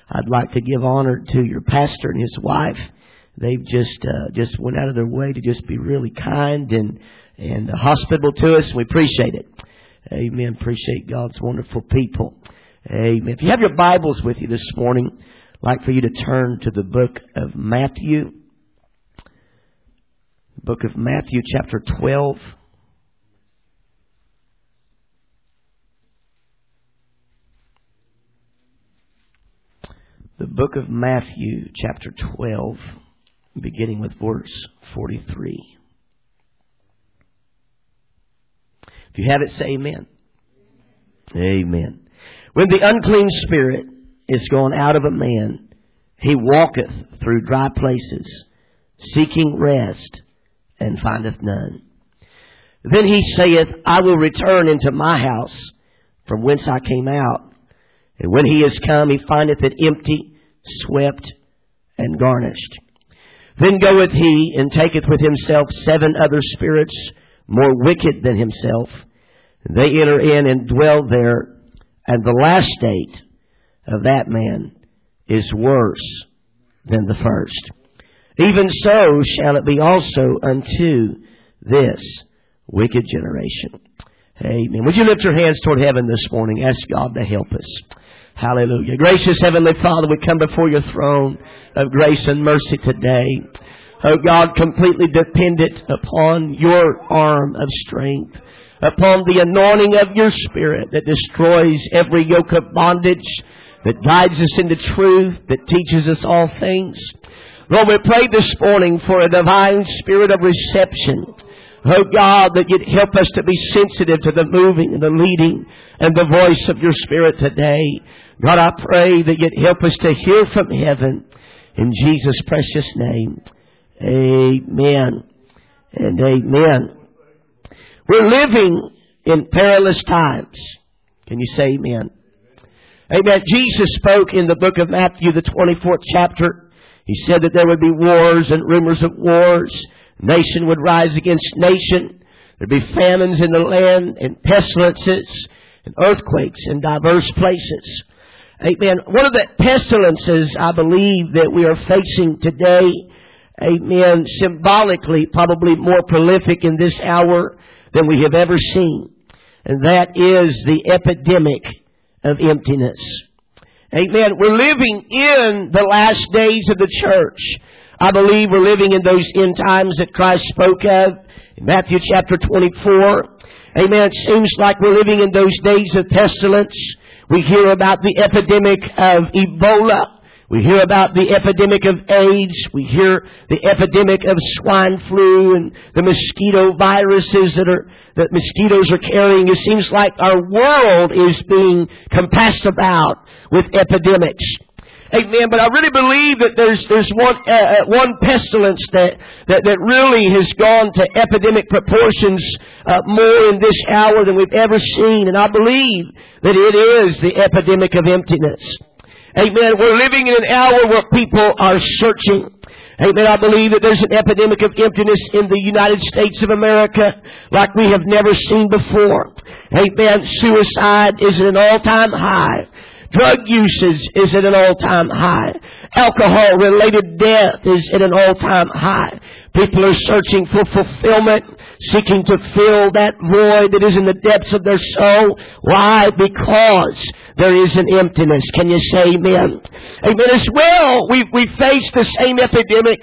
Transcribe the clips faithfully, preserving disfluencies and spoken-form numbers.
I'd like to give honor to your pastor and his wife. They've just uh, just went out of their way to just be really kind and and uh, hospitable to us. We appreciate it. Amen. Appreciate God's wonderful people. Amen. If you have your Bibles with you this morning, I'd like for you to turn to the book of Matthew. Book of Matthew, chapter twelve. The book of Matthew, chapter twelve, beginning with verse forty-three. If you have it, say amen. Amen. When the unclean spirit is gone out of a man, he walketh through dry places, seeking rest, and findeth none. Then he saith, I will return into my house, from whence I came out. And when he is come, he findeth it empty, swept, and garnished. Then goeth he, and taketh with himself seven other spirits, more wicked than himself. They enter in and dwell there, and the last state of that man is worse than the first. Even so shall it be also unto this wicked generation. Amen. Would you lift your hands toward heaven this morning? Ask God to help us. Hallelujah. Gracious Heavenly Father, we come before your throne of grace and mercy today. Oh God, completely dependent upon your arm of strength, upon the anointing of your Spirit that destroys every yoke of bondage, that guides us into truth, that teaches us all things. Lord, we pray this morning for a divine spirit of reception. Oh God, that you'd help us to be sensitive to the moving and the leading and the voice of your Spirit today. God, I pray that you'd help us to hear from heaven. In Jesus' precious name, amen and amen. We're living in perilous times. Can you say amen? Amen. Jesus spoke in the book of Matthew, the twenty-fourth chapter. He said that there would be wars and rumors of wars. Nation would rise against nation. There'd be famines in the land and pestilences and earthquakes in diverse places. Amen. One of the pestilences I believe that we are facing today, amen, symbolically probably more prolific in this hour than we have ever seen. And that is the epidemic of emptiness. Amen. We're living in the last days of the church. I believe we're living in those end times that Christ spoke of in Matthew chapter twenty-four. Amen. It seems like we're living in those days of pestilence. We hear about the epidemic of Ebola. We hear about the epidemic of AIDS. We hear the epidemic of swine flu and the mosquito viruses that are that mosquitoes are carrying. It seems like our world is being compassed about with epidemics. Amen. But I really believe that there's there's one uh, one pestilence that, that that really has gone to epidemic proportions uh, more in this hour than we've ever seen, and I believe that it is the epidemic of emptiness. Amen. We're living in an hour where people are searching. Amen. I believe that there's an epidemic of emptiness in the United States of America like we have never seen before. Amen. Suicide is at an all-time high. Drug usage is at an all-time high. Alcohol-related death is at an all-time high. People are searching for fulfillment, seeking to fill that void that is in the depths of their soul. Why? Because there is an emptiness. Can you say amen? Amen. As well, we we face the same epidemic,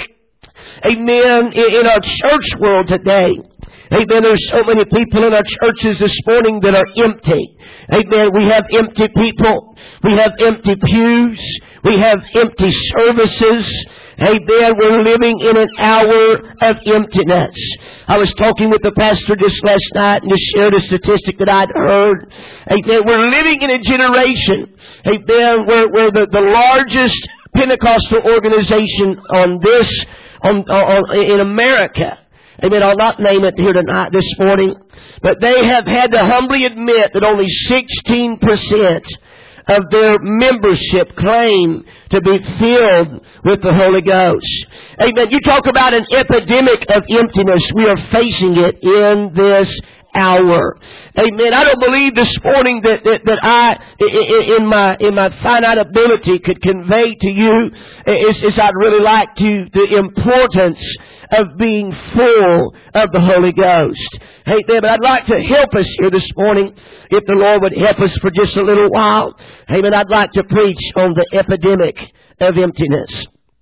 amen, in, in our church world today. Amen. There's so many people in our churches this morning that are empty. Amen. We have empty people. We have empty pews. We have empty services. Amen. We're living in an hour of emptiness. I was talking with the pastor just last night and just shared a statistic that I'd heard. Amen. We're living in a generation, amen, where, where the, the largest Pentecostal organization on this, on, on in America, amen, I'll not name it here tonight, this morning, but they have had to humbly admit that only sixteen percent of their membership claim to be filled with the Holy Ghost. Amen. You talk about an epidemic of emptiness. We are facing it in this hour. Amen. I don't believe this morning that, that, that I, in my, in my finite ability, could convey to you as, as I'd really like to, the importance of being full of the Holy Ghost. Amen. But I'd like to help us here this morning, if the Lord would help us for just a little while. Amen. I'd like to preach on the epidemic of emptiness.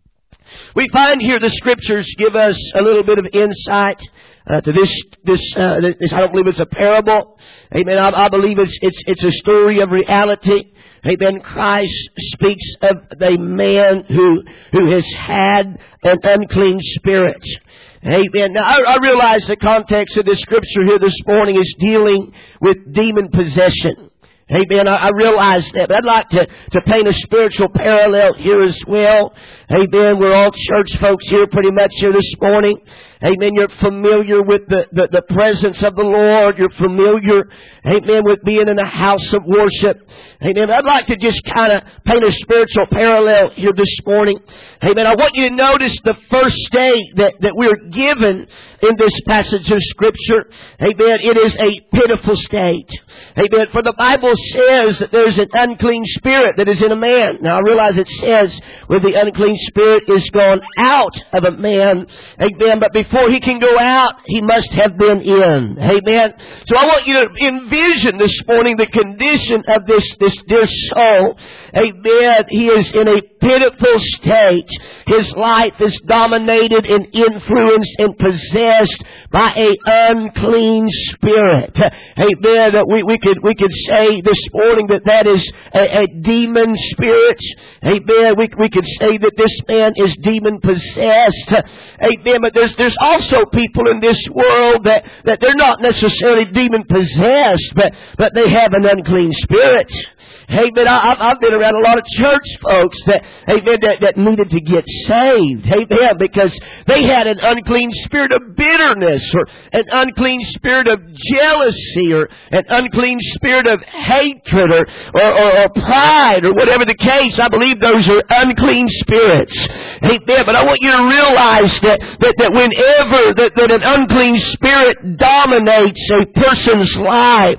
We find here the Scriptures give us a little bit of insight uh, to this. This, uh, this, I don't believe it's a parable. Amen. I, I believe it's it's it's a story of reality. Amen. Christ speaks of a man who who has had an unclean spirit. Amen. Now, I, I realize the context of this Scripture here this morning is dealing with demon possession. Amen. I, I realize that, but I'd like to, to paint a spiritual parallel here as well. Amen. We're all church folks here pretty much here this morning. Amen. You're familiar with the, the, the presence of the Lord. You're familiar, amen, with being in a house of worship. Amen. I'd like to just kind of paint a spiritual parallel here this morning. Amen. I want you to notice the first state that, that we're given in this passage of Scripture. Amen. It is a pitiful state. Amen. For the Bible says that there's an unclean spirit that is in a man. Now I realize it says when the unclean spirit is gone out of a man. Amen. But before he can go out, he must have been in. Amen. So I want you to envision this morning the condition of this, this dear soul. Amen. He is in a pitiful state. His life is dominated and influenced and possessed by a unclean spirit. Amen. We, we could, we could say this morning that that is a, a demon spirit. Amen. We, we could say that this man is demon possessed. Amen. But there's, there's also people in this world that, that they're not necessarily demon possessed, but, but they have an unclean spirit. Amen. I, I've been around a lot of church folks that, amen, that, that needed to get saved. Amen. Because they had an unclean spirit of bitterness or an unclean spirit of jealousy or an unclean spirit of hatred or, or, or, or pride or whatever the case. I believe those are unclean spirits. Amen. But I want you to realize that, that, that whenever that, that an unclean spirit dominates a person's life,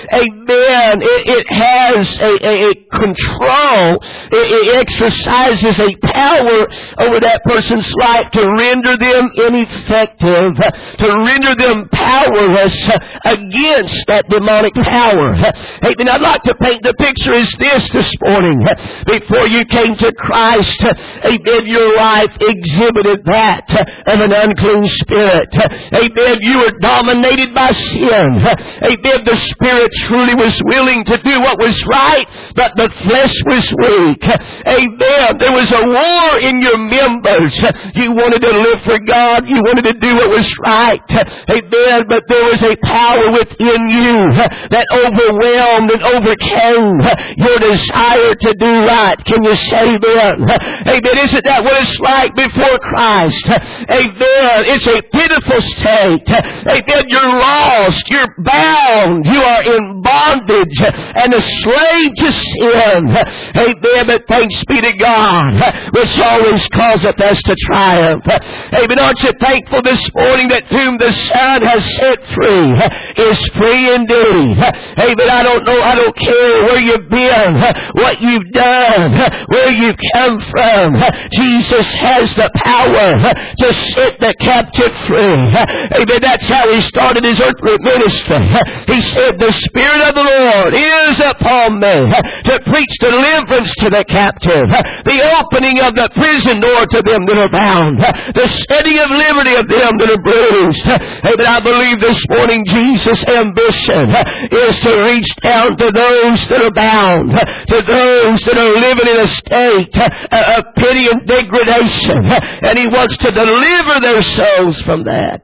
amen, it, it has a A, a, a control. It, it exercises a power over that person's life to render them ineffective, to render them powerless against that demonic power. Amen. I'd like to paint the picture as this this morning. Before you came to Christ, amen, your life exhibited that of an unclean spirit. Amen. You were dominated by sin. Amen. The Spirit truly was willing to do what was right, but the flesh was weak. Amen. There was a war in your members. You wanted to live for God. You wanted to do what was right. Amen. But there was a power within you that overwhelmed and overcame your desire to do right. Can you say amen? Amen. Isn't that what it's like before Christ? Amen. It's a pitiful state. Amen. You're lost. You're bound. You are in bondage and a slave to sin. Amen. But thanks be to God, which always causeth us to triumph. Amen. Aren't you thankful this morning that whom the Son has set free is free indeed? Amen. I don't know, I don't care where you've been, what you've done, where you've come from. Jesus has the power to set the captive free. Amen. That's how he started his earthly ministry. He said, the Spirit of the Lord is upon me to preach deliverance to the captive, the opening of the prison door to them that are bound, the setting of liberty of them that are bruised. Amen. I believe this morning Jesus' ambition is to reach down to those that are bound, to those that are living in a state of pity and degradation, and he wants to deliver their souls from that.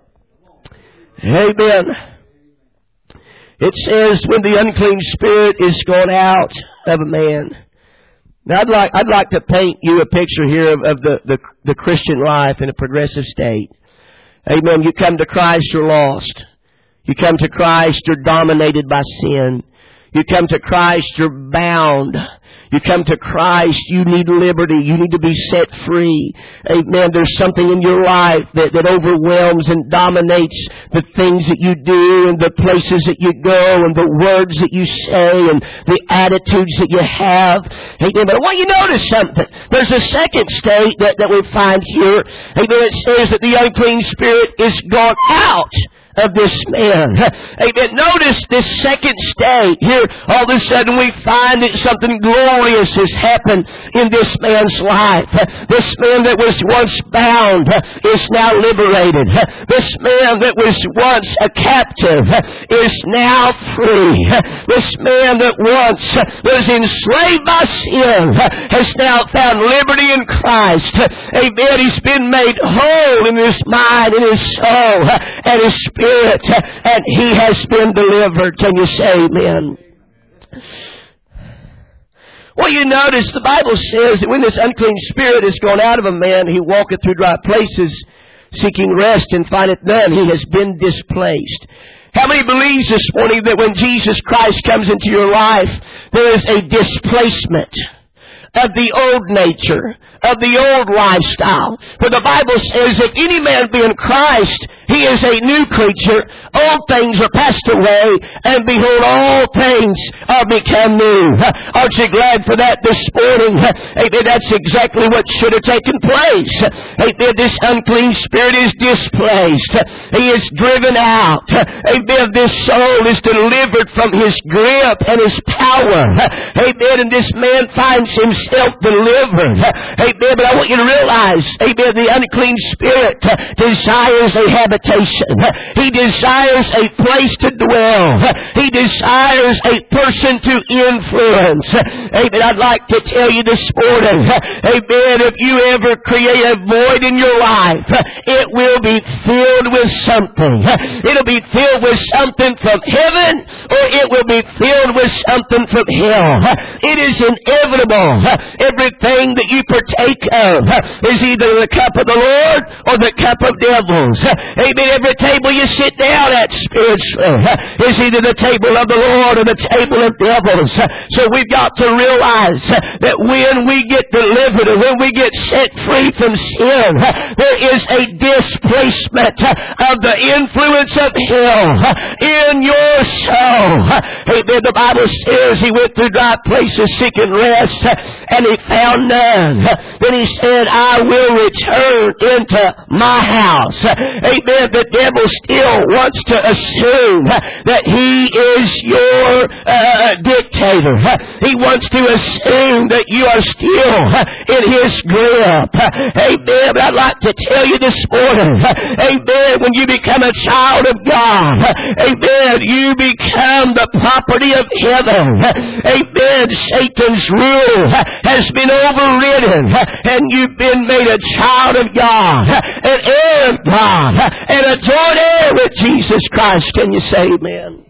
Amen. It says when the unclean spirit is gone out of a man. Now I'd like I'd like to paint you a picture here of, of the, the, the Christian life in a progressive state. Amen. You come to Christ, you're lost. You come to Christ, you're dominated by sin. You come to Christ, you're bound. You come to Christ, you need liberty. You need to be set free. Amen. There's something in your life that, that overwhelms and dominates the things that you do and the places that you go and the words that you say and the attitudes that you have. Amen. But I want you to notice something. There's a second state that, that we find here. Amen. It says that the unclean spirit is gone out of this man. Amen. Notice this second state. Here, all of a sudden we find that something glorious has happened in this man's life. This man that was once bound is now liberated. This man that was once a captive is now free. This man that once was enslaved by sin has now found liberty in Christ. Amen. He's been made whole in his mind, in his soul, and his spirit. And he has been delivered. Can you say amen? Well, you notice the Bible says that when this unclean spirit is gone out of a man, he walketh through dry places, seeking rest, and findeth none. He has been displaced. How many believes this morning that when Jesus Christ comes into your life, there is a displacement of the old nature, of the old lifestyle? For the Bible says, if any man be in Christ, he is a new creature. Old things are passed away, and behold, all things are become new. Aren't you glad for that this morning? Amen. That's exactly what should have taken place. Amen. This unclean spirit is displaced. He is driven out. Amen. This soul is delivered from his grip and his power. Amen. And this man finds himself delivered. Amen. But I want you to realize, amen, the unclean spirit desires a habitation. He desires a place to dwell. He desires a person to influence. Amen. I'd like to tell you this morning, amen, if you ever create a void in your life, it will be filled with something. It'll be filled with something from heaven, or it will be filled with something from hell. It is inevitable. Everything that you partake of is either the cup of the Lord or the cup of devils. Amen. Every table you sit down at spiritually is either the table of the Lord or the table of devils. So we've got to realize that when we get delivered and when we get set free from sin, there is a displacement of the influence of hell in your soul. Amen. The Bible says he went through dry places seeking rest, and he found none. Then he said, I will return into my house. Amen. The devil still wants to assume that he is your uh, dictator. He wants to assume that you are still in his grip. Amen. But I'd like to tell you this morning, amen, when you become a child of God, amen, you become the property of heaven. Amen. Satan's rule has been overridden, and you've been made a child of God, an heir of God, and a joint heir with Jesus Christ. Can you say amen?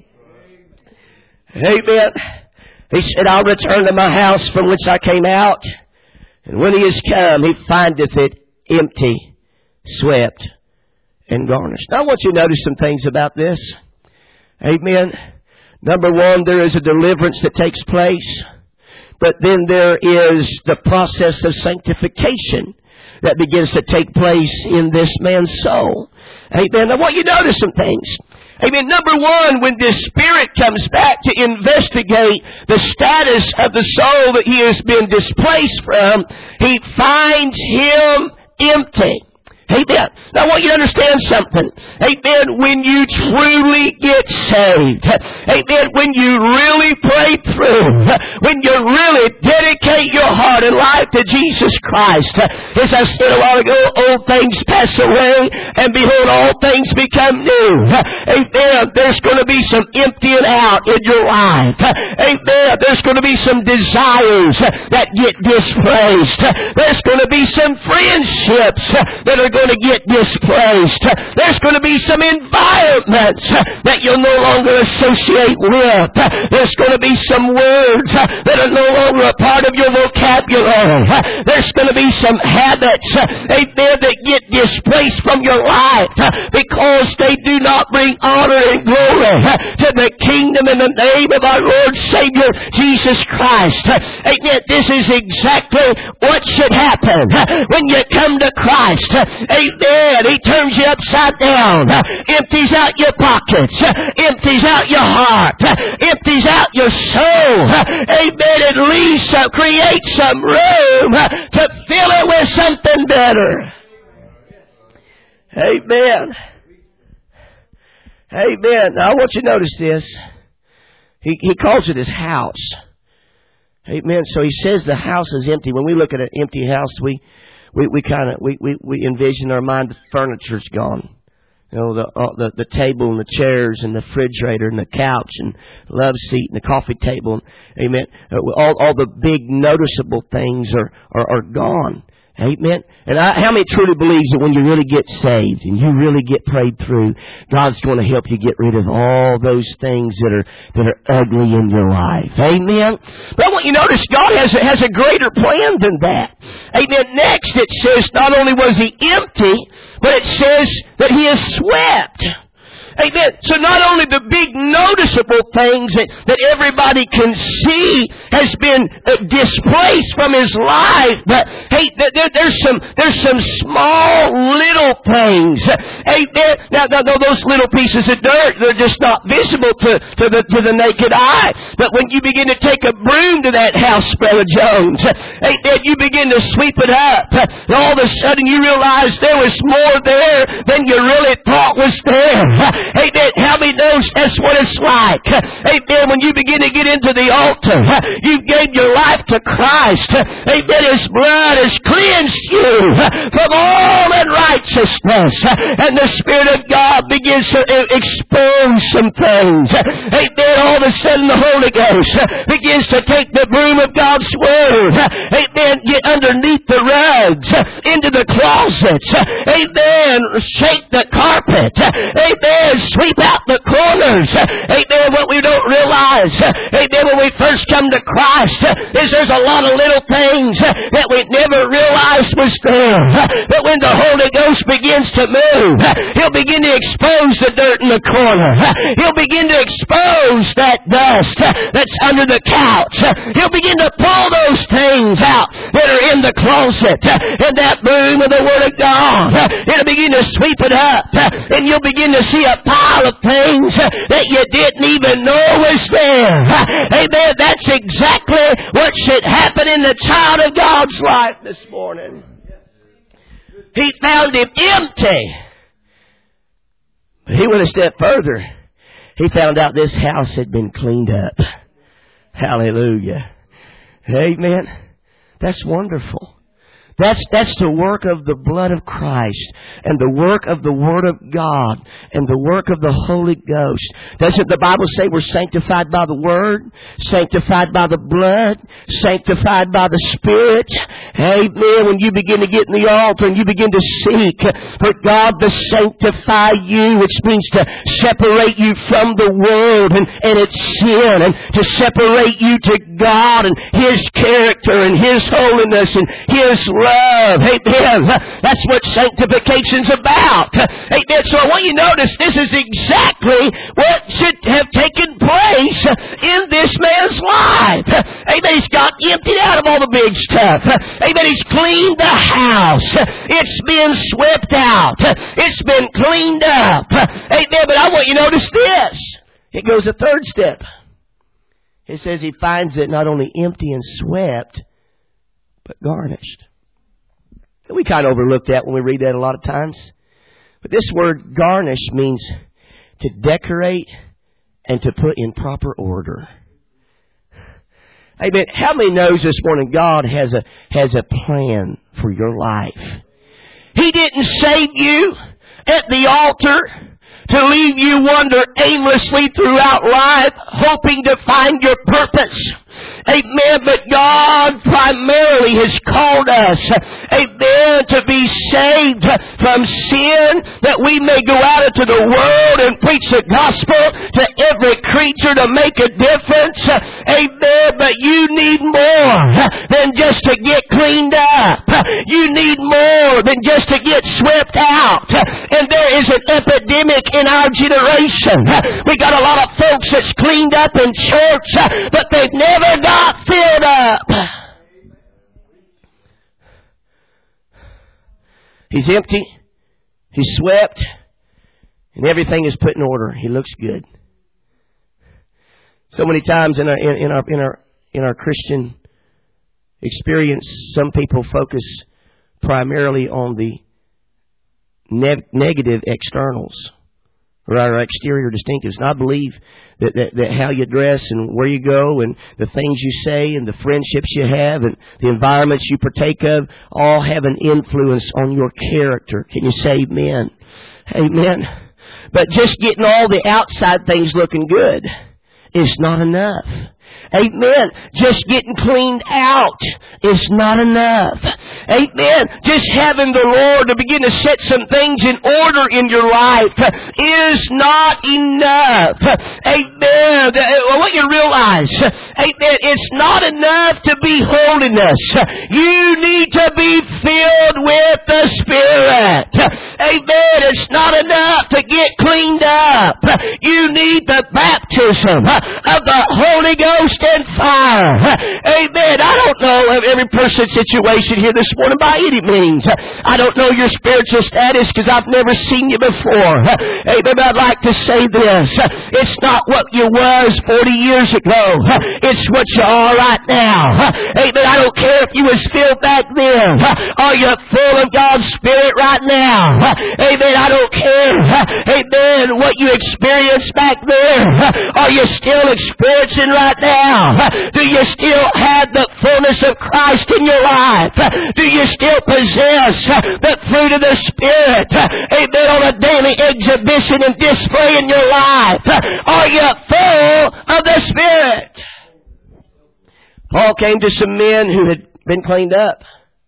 Amen. He said, I'll return to my house from which I came out. And when he is come, he findeth it empty, swept, and garnished. Now I want you to notice some things about this. Amen. Number one, there is a deliverance that takes place. But then there is the process of sanctification that begins to take place in this man's soul. Amen. I want you to notice some things. Amen. Number one, when this spirit comes back to investigate the status of the soul that he has been displaced from, he finds him empty. Amen. Now I want you to understand something. Amen. When you truly get saved. Amen. When you really pray through. When you really dedicate your heart and life to Jesus Christ. As I said a while ago, old things pass away and behold, all things become new. Amen. There's going to be some emptying out in your life. Amen. There's going to be some desires that get displaced. There's going to be some friendships that are going to get displaced. There's going to be some environments that you'll no longer associate with. There's going to be some words that are no longer a part of your vocabulary. There's going to be some habits, amen, that get displaced from your life because they do not bring honor and glory to the kingdom in the name of our Lord Savior Jesus Christ. Amen. This is exactly what should happen when you come to Christ. Amen. He turns you upside down, empties out your pockets, empties out your heart, empties out your soul. Amen. It leaves some, creates some room to fill it with something better. Amen. Amen. Now I want you to notice this. He, he calls it his house. Amen. So he says the house is empty. When we look at an empty house, we we, we kind of we, we, we envision in our mind the furniture's gone. You know, the, uh, the the table and the chairs and the refrigerator and the couch and the love seat and the coffee table. Amen. All all the big noticeable things are are, are gone. Amen. And I, how many truly believes that when you really get saved and you really get prayed through, God's going to help you get rid of all those things that are that are ugly in your life. Amen. But I want you to notice God has a, has a greater plan than that. Amen. Next it says not only was he empty, but it says that he is swept. Amen. So not only the big noticeable things that, that everybody can see has been uh, displaced from his life, but hey, there, there's some there's some small little things. Amen. Now, now those little pieces of dirt, they're just not visible to, to the to the naked eye. But when you begin to take a broom to that house, Brother Jones, amen, you begin to sweep it up, and all of a sudden you realize there was more there than you really thought was there. Amen. How many knows that's what it's like? Amen. When you begin to get into the altar, you gave your life to Christ. Amen. His blood has cleansed you from all unrighteousness. And the Spirit of God begins to expose some things. Amen. All of a sudden the Holy Ghost begins to take the broom of God's Word. Amen. Get underneath the rugs, into the closets. Amen. Shake the carpet. Amen. Sweep out the corners. Amen. What we don't realize, amen, when we first come to Christ, is there's a lot of little things that we never realized was there. But when the Holy Ghost begins to move, He'll begin to expose the dirt in the corner. He'll begin to expose that dust that's under the couch. He'll begin to pull those things out that are in the closet. And that broom of the Word of God, it'll begin to sweep it up. And you'll begin to see a pile of things that you didn't even know was there. Amen. That's exactly what should happen in the child of God's life this morning. He found him empty. But he went a step further. He found out this house had been cleaned up. Hallelujah. Amen. That's wonderful. That's, that's the work of the blood of Christ and the work of the Word of God and the work of the Holy Ghost. Doesn't the Bible say we're sanctified by the Word, sanctified by the blood, sanctified by the Spirit? Amen. When you begin to get in the altar and you begin to seek for God to sanctify you, which means to separate you from the world and, and its sin, and to separate you to God and His character and His holiness and His love. Amen. That's what sanctification's about. Amen. So I want you to notice this is exactly what should have taken place in this man's life. Amen. He's got emptied out of all the big stuff. Amen. He's cleaned the house. It's been swept out. It's been cleaned up. Amen. But I want you to notice this. It goes a third step. It says he finds it not only empty and swept, but garnished. We kind of overlook that when we read that a lot of times. But this word garnish means to decorate and to put in proper order. Amen. How many knows this morning God has a has a plan for your life? He didn't save you at the altar to leave you wander aimlessly throughout life, hoping to find your purpose. Amen. But God primarily has called us, amen, to be saved from sin, that we may go out into the world and preach the gospel to every creature to make a difference. Amen. But you need more than just to get cleaned up. You need more than just to get swept out. And there is an epidemic in our generation. We got a lot of folks that's cleaned up in church, but they've never got filled up. He's empty. He's swept. And everything is put in order. He looks good. So many times in our, in, in our, in our, in our Christian experience, some people focus primarily on the ne- negative externals, or our exterior distinctives. And I believe that, that, that how you dress and where you go and the things you say and the friendships you have and the environments you partake of all have an influence on your character. Can you say amen? Amen. But just getting all the outside things looking good is not enough. Amen. Just getting cleaned out is not enough. Amen. Just having the Lord to begin to set some things in order in your life is not enough. Amen. I want you to realize, amen, it's not enough to be holiness. You need to be filled with the Spirit. Amen. It's not enough to get cleaned up. You need the baptism of the Holy Ghost and fire. Amen. I don't know every person's situation here this morning by any means. I don't know your spiritual status because I've never seen you before. Amen. But I'd like to say this. It's not what you was forty years ago. It's what you are right now. Amen. I don't care if you was filled back then. Are you full of God's Spirit right now? Amen. I don't care. Amen. What you experienced back there. Are you still experiencing right now? Do you still have the fullness of Christ in your life? Do you still possess the fruit of the Spirit? Amen. On a daily exhibition and display in your life. Are you full of the Spirit? Paul came to some men who had been cleaned up.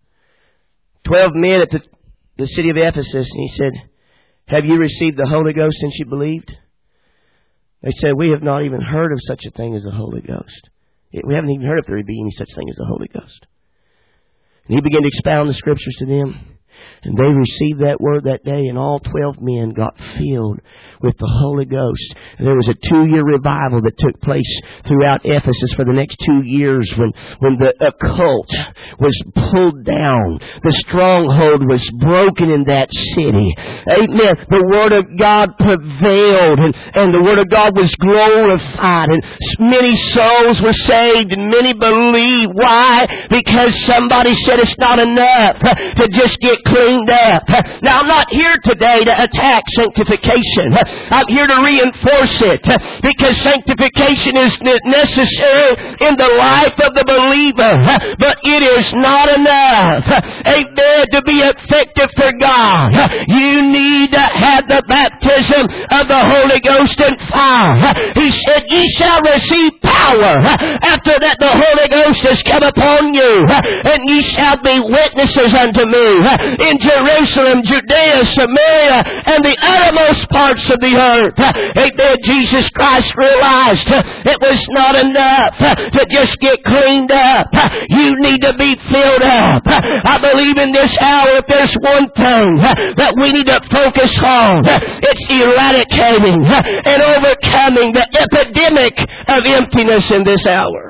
Twelve men at the, the city of Ephesus, and he said, have you received the Holy Ghost since you believed? They said, we have not even heard of such a thing as the Holy Ghost. We haven't even heard if there would be any such thing as the Holy Ghost. And he began to expound the Scriptures to them. And they received that word that day, and all twelve men got filled with the Holy Ghost. And there was a two-year revival that took place throughout Ephesus for the next two years when, when the occult was pulled down. The stronghold was broken in that city. Amen. The Word of God prevailed, and, and the Word of God was glorified, and many souls were saved, and many believed. Why? Because somebody said it's not enough to just get cleaned up. Now, I'm not here today to attack sanctification. I'm here to reinforce it because sanctification is necessary in the life of the believer, but it is not enough, amen, to be effective for God. You need to have the baptism of the Holy Ghost and fire. He said, ye shall receive power after that the Holy Ghost has come upon you, and ye shall be witnesses unto me in Jerusalem, Judea, Samaria, and the uttermost parts of the earth. Amen. Jesus Christ realized it was not enough to just get cleaned up. You need to be filled up. I believe in this hour, if there's one thing that we need to focus on, it's eradicating and overcoming the epidemic of emptiness in this hour.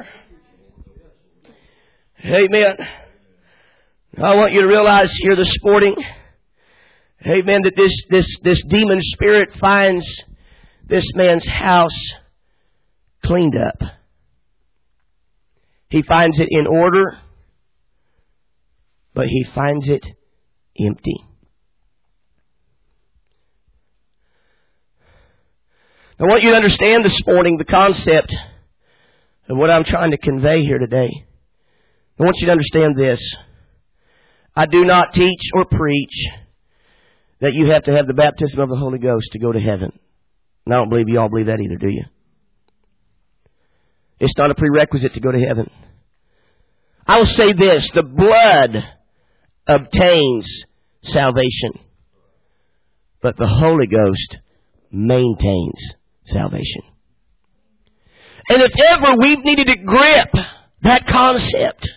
Amen. I want you to realize here this morning, amen, that this, this, this demon spirit finds this man's house cleaned up. He finds it in order, but he finds it empty. I want you to understand this morning the concept of what I'm trying to convey here today. I want you to understand this. I do not teach or preach that you have to have the baptism of the Holy Ghost to go to heaven. And I don't believe you all believe that either, do you? It's not a prerequisite to go to heaven. I will say this, the blood obtains salvation, but the Holy Ghost maintains salvation. And if ever we've needed to grip that concept,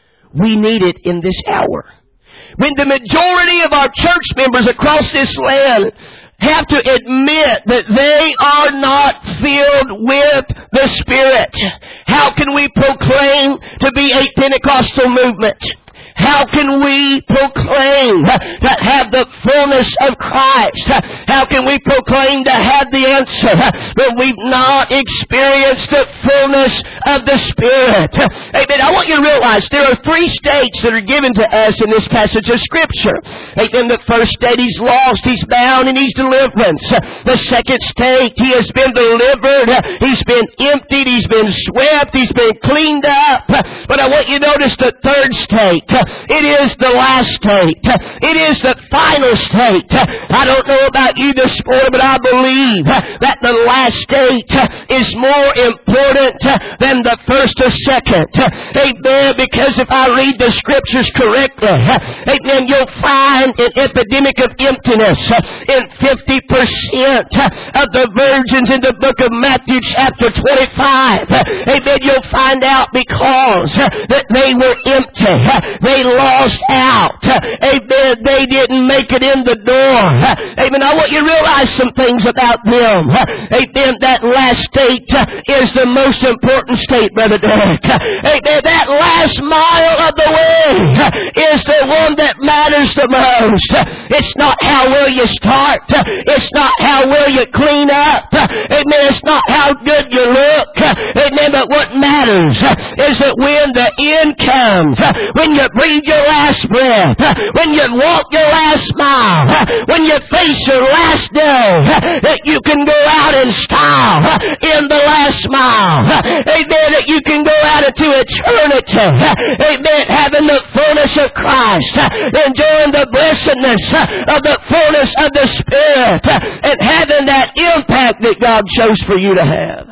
we need it in this hour. When the majority of our church members across this land have to admit that they are not filled with the Spirit, how can we proclaim to be a Pentecostal movement? How can we proclaim to have the fullness of Christ? How can we proclaim to have the answer when we've not experienced the fullness of the Spirit? Amen. I want you to realize there are three states that are given to us in this passage of Scripture. Amen. The first state, he's lost, he's bound, and he's deliverance. The second state, he has been delivered, he's been emptied, he's been swept, he's been cleaned up. But I want you to notice the third state. It is the last state. It is the final state. I don't know about you this morning, but I believe that the last state is more important than the first or second. Amen. Because if I read the Scriptures correctly, amen, you'll find an epidemic of emptiness in fifty percent of the virgins in the book of Matthew chapter twenty-five. Amen. You'll find out because that they were empty. They lost out. Amen. They didn't make it in the door. Amen. I want you to realize some things about them. Amen. That last state is the most important state, Brother Derek. Amen. That last mile of the way is the one that matters the most. It's not how well you start. It's not how well you clean up. Amen. It's not how good you look. Amen. But what matters is that when the end comes, when you breathe your last breath, when you walk your last mile, when you face your last day, that you can go out in style in the last mile. Amen. That you can go out into eternity. Amen. Having the fullness of Christ, enjoying the blessedness of the fullness of the Spirit, and having that impact that God chose for you to have.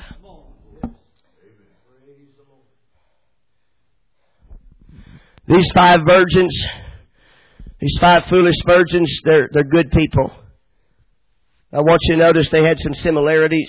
These five virgins, these five foolish virgins, they're, they're good people. I want you to notice they had some similarities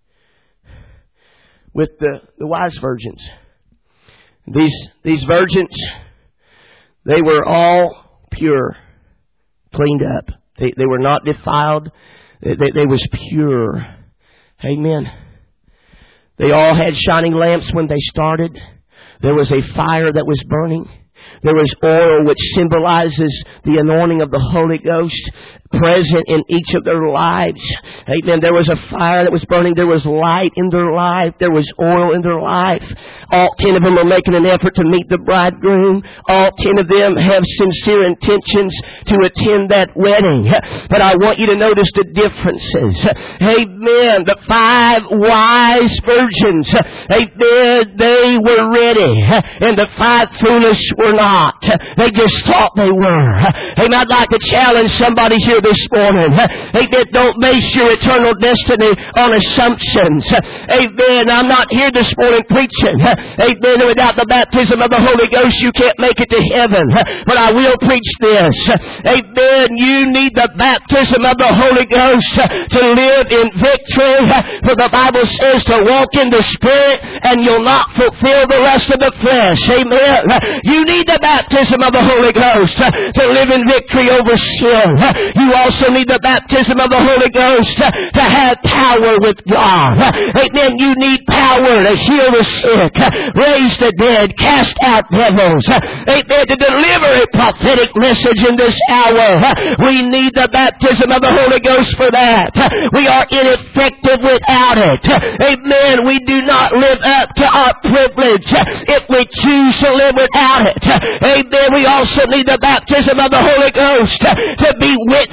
with the, the wise virgins. These, these virgins, they were all pure, cleaned up. They, they were not defiled. They, they, they was pure. Amen. They all had shining lamps when they started. There was a fire that was burning. There was oil which symbolizes the anointing of the Holy Ghost present in each of their lives. Amen. There was a fire that was burning. There was light in their life. There was oil in their life. All ten of them are making an effort to meet the bridegroom. All ten of them have sincere intentions to attend that wedding. But I want you to notice the differences. Amen. The five wise virgins, amen, they were ready. And the five foolish were not. They just thought they were. Amen. I'd like to challenge somebody here this morning. Amen. Don't base your eternal destiny on assumptions. Amen. I'm not here this morning preaching. Amen. Without the baptism of the Holy Ghost, you can't make it to heaven. But I will preach this. Amen. You need the baptism of the Holy Ghost to live in victory. For the Bible says to walk in the Spirit and you'll not fulfill the lust of the flesh. Amen. You need the baptism of the Holy Ghost to live in victory over sin. You also need the baptism of the Holy Ghost to have power with God. Amen. You need power to heal the sick, raise the dead, cast out devils. Amen. To deliver a prophetic message in this hour, we need the baptism of the Holy Ghost for that. We are ineffective without it. Amen. We do not live up to our privilege if we choose to live without it. Amen. We also need the baptism of the Holy Ghost to be witnesses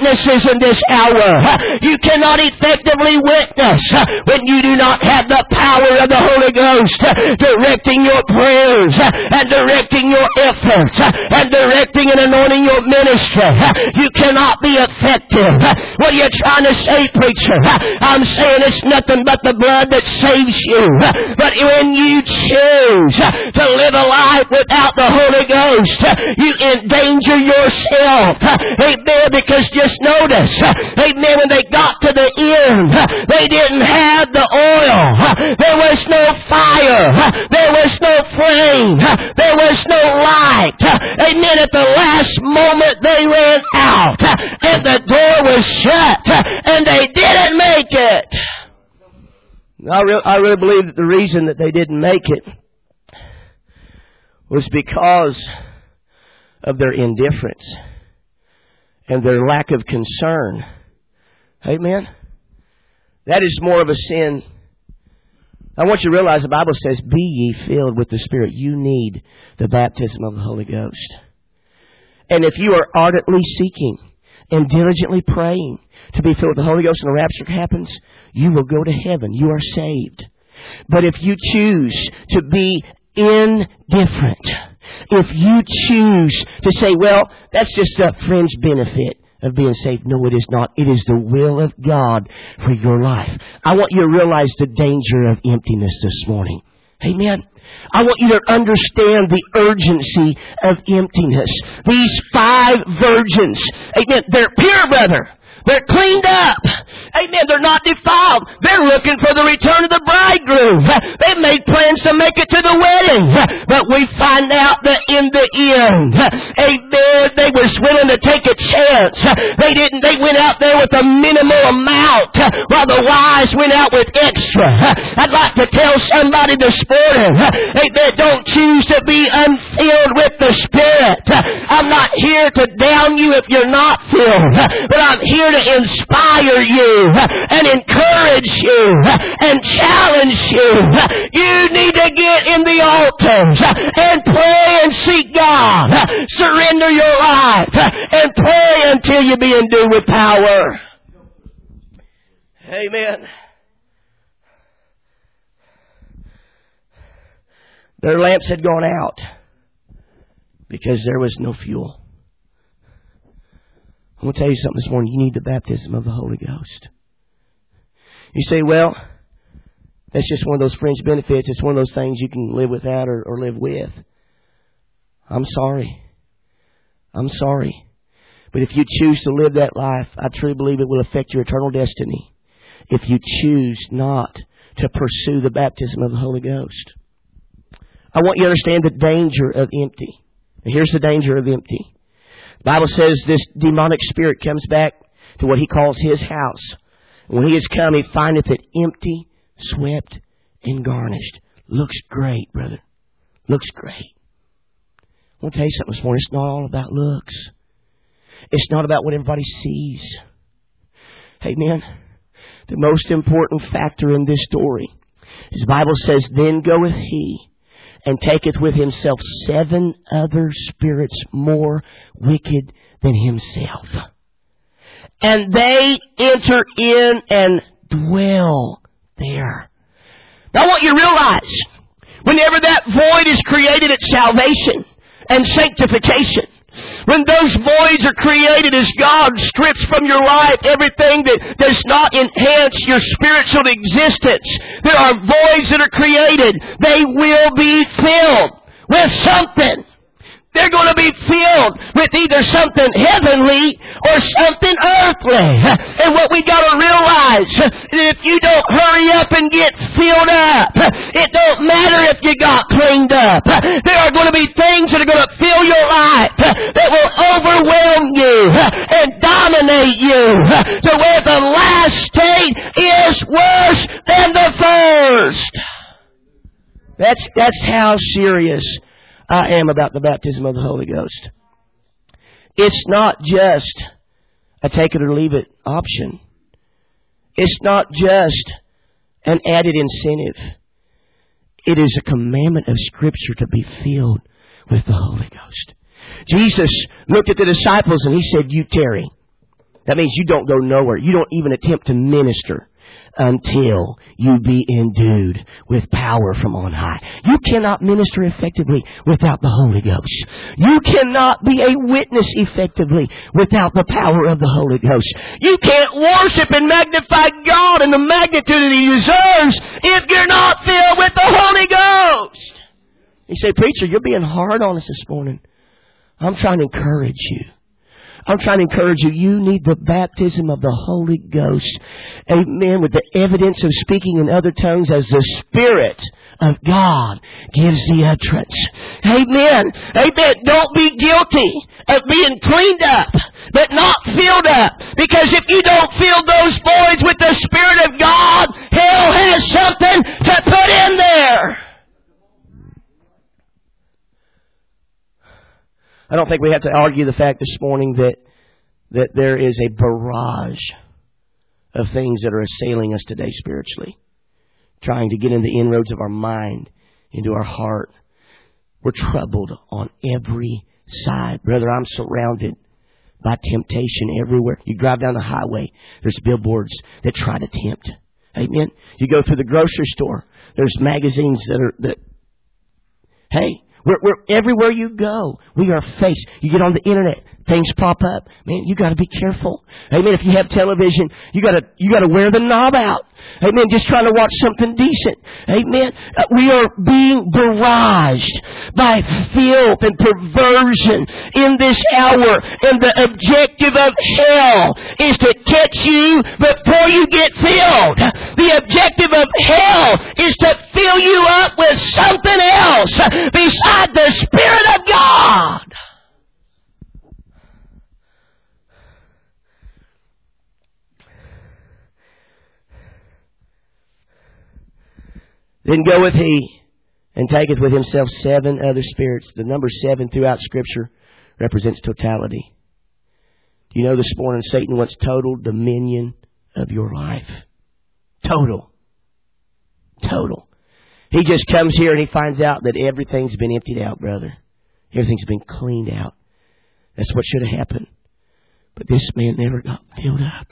witnesses in this hour. You cannot effectively witness when you do not have the power of the Holy Ghost directing your prayers and directing your efforts and directing and anointing your ministry. You cannot be effective. What are you trying to say, preacher? I'm saying it's nothing but the blood that saves you. But when you choose to live a life without the Holy Ghost, you endanger yourself. Amen. Because just notice, amen, when they got to the end, they didn't have the oil. There was no fire. There was no flame. There was no light. Amen. At the last moment they ran out and the door was shut and they didn't make it. I, re- I really believe that the reason that they didn't make it was because of their indifference and their lack of concern. Amen? That is more of a sin. I want you to realize the Bible says, be ye filled with the Spirit. You need the baptism of the Holy Ghost. And if you are ardently seeking and diligently praying to be filled with the Holy Ghost and the rapture happens, you will go to heaven. You are saved. But if you choose to be indifferent, if you choose to say, well, that's just a fringe benefit of being saved. No, it is not. It is the will of God for your life. I want you to realize the danger of emptiness this morning. Amen. I want you to understand the urgency of emptiness. These five virgins, amen, they're pure, brother. They're cleaned up. Amen. They're not defiled. They're looking for the return of the bridegroom. They made plans to make it to the wedding. But we find out that in the end, amen, they were willing to take a chance. They didn't, they went out there with a minimal amount while the wise went out with extra. I'd like to tell somebody this morning, amen, don't choose to be unfilled with the Spirit. I'm not here to down you if you're not filled, but I'm here to inspire you and encourage you and challenge you. You need to get in the altars and pray and seek God. Surrender your life and pray until you be endued with power. Amen. Their lamps had gone out because there was no fuel. I'm going to tell you something this morning. You need the baptism of the Holy Ghost. You say, well, that's just one of those fringe benefits. It's one of those things you can live without or, or live with. I'm sorry. I'm sorry. But if you choose to live that life, I truly believe it will affect your eternal destiny. If you choose not to pursue the baptism of the Holy Ghost. I want you to understand the danger of empty. And here's the danger of empty. The Bible says this demonic spirit comes back to what he calls his house. And when he has come, he findeth it empty, swept, and garnished. Looks great, brother. Looks great. I want to tell you something this morning. It's not all about looks. It's not about what everybody sees. Amen. The most important factor in this story is the Bible says, then goeth he and taketh with himself seven other spirits more wicked than himself. And they enter in and dwell there. Now I want you to realize, whenever that void is created at salvation and sanctification, when those voids are created as God strips from your life everything that does not enhance your spiritual existence, there are voids that are created. They will be filled with something. They're going to be filled with either something heavenly or something earthly. And what we got to realize is if you don't hurry up and get filled up, it don't matter if you got cleaned up. There are going to be things that are going to fill your life that will overwhelm you and dominate you to where the last state is worse than the first. That's, that's how serious I am about the baptism of the Holy Ghost. It's not just a take it or leave it option. It's not just an added incentive. It is a commandment of Scripture to be filled with the Holy Ghost. Jesus looked at the disciples and He said, you tarry. That means you don't go nowhere. You don't even attempt to minister until you be endued with power from on high. You cannot minister effectively without the Holy Ghost. You cannot be a witness effectively without the power of the Holy Ghost. You can't worship and magnify God in the magnitude that He deserves if you're not filled with the Holy Ghost. You say, preacher, you're being hard on us this morning. I'm trying to encourage you. I'm trying to encourage you. You need the baptism of the Holy Ghost. Amen. With the evidence of speaking in other tongues as the Spirit of God gives the utterance. Amen. Amen. Don't be guilty of being cleaned up, but not filled up. Because if you don't fill those voids with the Spirit of God, hell has something to put in there. I don't think we have to argue the fact this morning that that there is a barrage of things that are assailing us today spiritually, trying to get in the inroads of our mind, into our heart. We're troubled on every side. Brother, I'm surrounded by temptation everywhere. You drive down the highway, there's billboards that try to tempt. Amen. You go through the grocery store, there's magazines that are that. Hey. We're, we're, everywhere you go, we are faced. You get on the internet, things pop up. Man, you got to be careful. Amen. If you have television, you got to you got to wear the knob out. Amen. Just trying to watch something decent. Amen. Uh, we are being barraged by filth and perversion in this hour, and the objective of hell is to catch you before you get filled. The objective of hell is to fill you up with something else besides the Spirit of God. Then goeth he and taketh with himself seven other spirits. The number seven throughout Scripture represents totality. Do you know this morning Satan wants total dominion of your life? Total. Total. He just comes here and he finds out that everything's been emptied out, brother. Everything's been cleaned out. That's what should have happened. But this man never got filled up.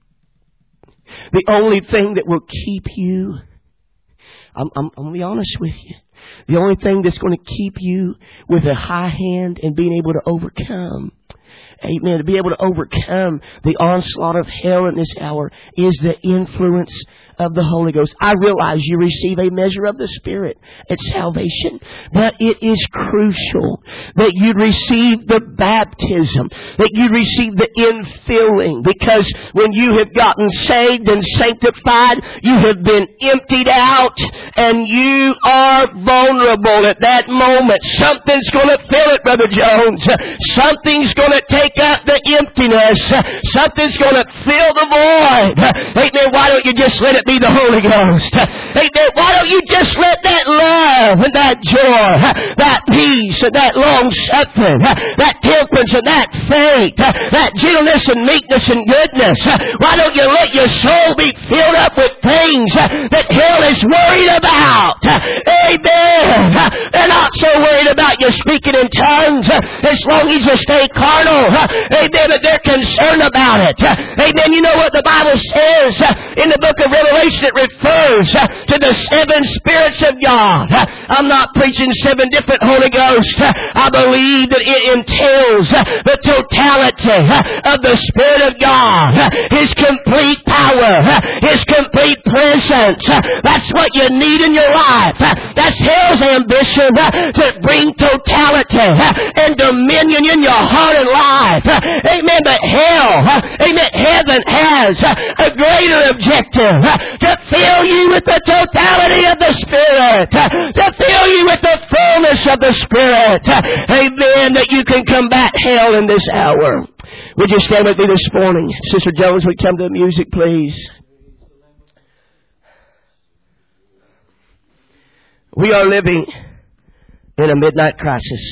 The only thing that will keep you, I'm, I'm, I'm going to be honest with you. The only thing that's going to keep you with a high hand and being able to overcome, amen, to be able to overcome the onslaught of hell in this hour is the influence of the Holy Ghost. I realize you receive a measure of the Spirit at salvation, but it is crucial that you receive the baptism, that you receive the infilling, because when you have gotten saved and sanctified, you have been emptied out and you are vulnerable at that moment. Something's going to fill it, Brother Jones. Something's going to take up the emptiness. Something's going to fill the void. Amen. Why don't you just let it be the Holy Ghost? Amen. Why don't you just let that love and that joy, that peace and that long suffering, that temperance and that faith, that gentleness and meekness and goodness, why don't you let your soul be filled up with things that hell is worried about? Amen. They're not so worried about you speaking in tongues as long as you stay carnal. Amen. But they're concerned about it. Amen. You know what the Bible says in the book of Revelation? It refers to the seven spirits of God. I'm not preaching seven different Holy Ghosts. I believe that it entails the totality of the Spirit of God, His complete power, His complete presence. That's what you need in your life. That's hell's ambition, to bring totality and dominion in your heart and life. Amen. But hell, amen, heaven has a greater objective. To fill you with the totality of the Spirit. To fill you with the fullness of the Spirit. Amen. That you can combat hell in this hour. Would you stand with me this morning? Sister Jones, would you come to the music, please? We are living in a midnight crisis.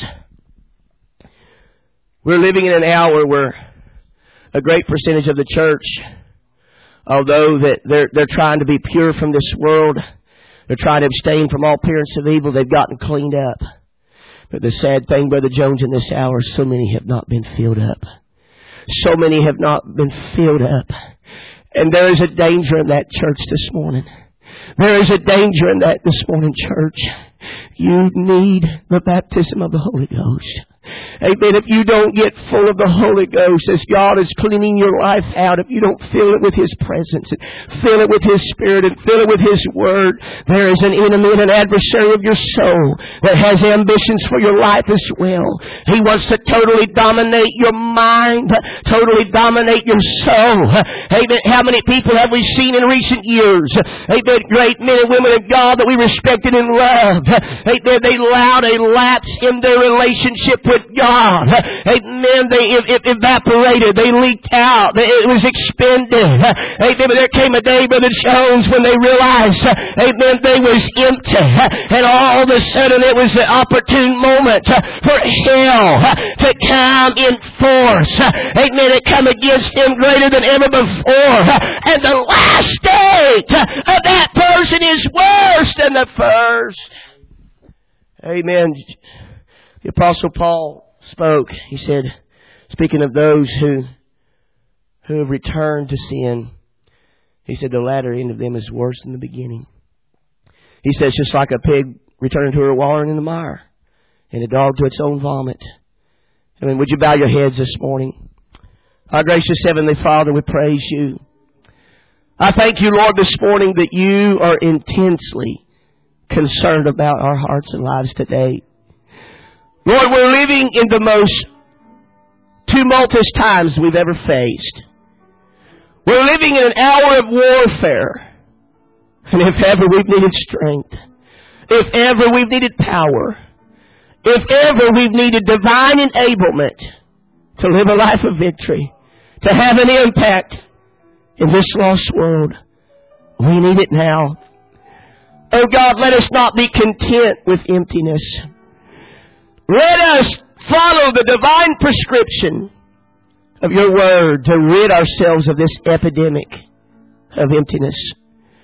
We're living in an hour where a great percentage of the church, although that they're they're trying to be pure from this world, they're trying to abstain from all appearance of evil, they've gotten cleaned up. But the sad thing, Brother Jones, in this hour, so many have not been filled up. so many have not been filled up. And there is a danger in that, church, this morning. There is a danger in that this morning, church. You need the baptism of the Holy Ghost. Amen. If you don't get full of the Holy Ghost as God is cleaning your life out, if you don't fill it with His presence and fill it with His Spirit and fill it with His Word, there is an enemy and an adversary of your soul that has ambitions for your life as well. He wants to totally dominate your mind, totally dominate your soul. Amen. How many people have we seen in recent years? Amen. Great men and women of God that we respected and loved. Amen. They allowed a lapse in their relationship with God. Amen. They evaporated. They leaked out. It was expended. Amen. But there came a day, Brother Jones, when they realized, amen, they was empty. And all of a sudden it was the opportune moment for hell to come in force. Amen. It come against them greater than ever before. And the last state of that person is worse than the first. Amen. The Apostle Paul spoke. He said, speaking of those who who have returned to sin, he said the latter end of them is worse than the beginning. He says, just like a pig returning to her wallowing in the mire, and a dog to its own vomit. I mean, would you bow your heads this morning? Our gracious Heavenly Father, we praise You. I thank You, Lord, this morning that You are intensely concerned about our hearts and lives today. Lord, we're living in the most tumultuous times we've ever faced. We're living in an hour of warfare. And if ever we've needed strength, if ever we've needed power, if ever we've needed divine enablement to live a life of victory, to have an impact in this lost world, we need it now. Oh God, let us not be content with emptiness. Let us follow the divine prescription of Your Word to rid ourselves of this epidemic of emptiness.